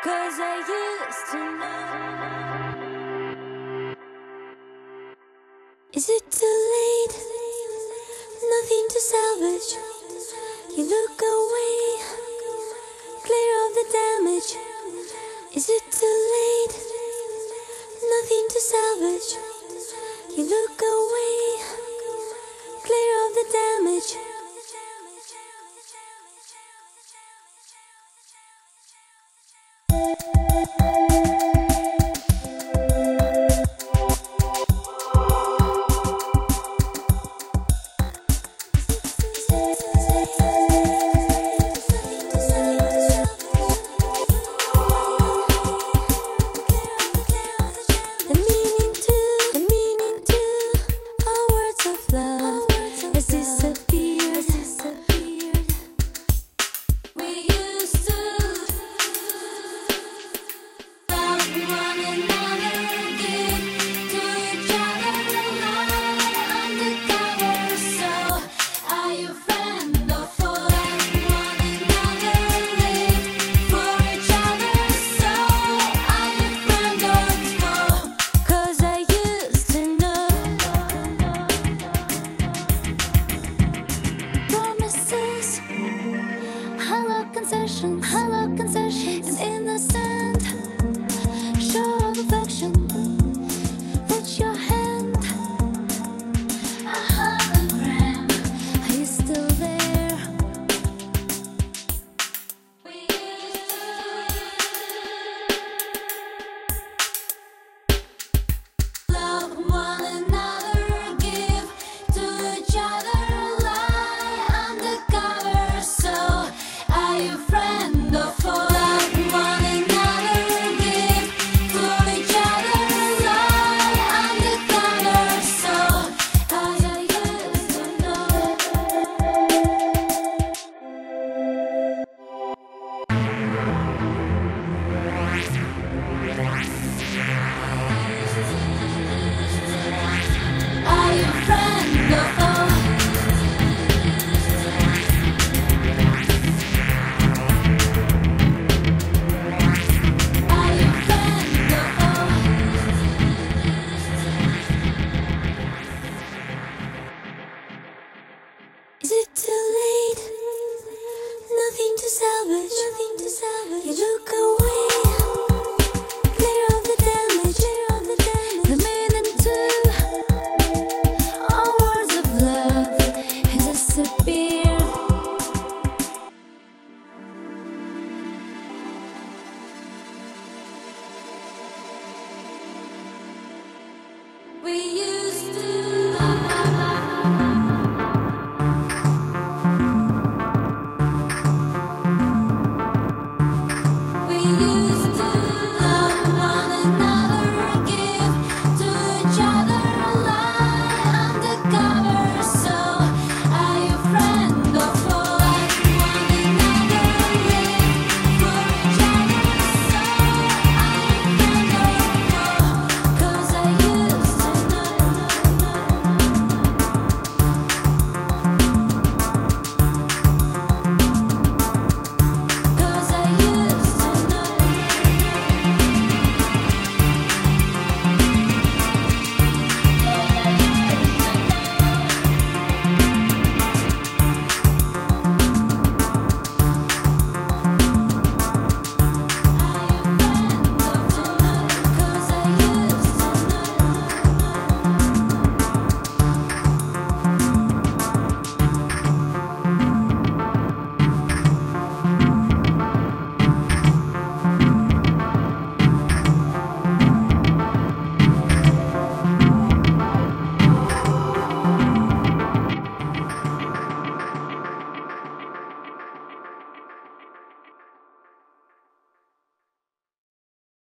'Cause I used to know. Is it too late? Nothing to salvage. You look away, clear of the damage. Is it too late? Nothing to salvage. You look away, clear of the damage. Hollow concessions, and innocent show of affection. Reach your hand, a hologram. Are you still there? We used to love one another, give to each other, lie undercover. So are you friend or foe? Love one another, give to each other, lie undercover. So as I used to know. Are you friend or foe? Are you friend or foe? Is it too late? Nothing to salvage. Nothing to salvage. You look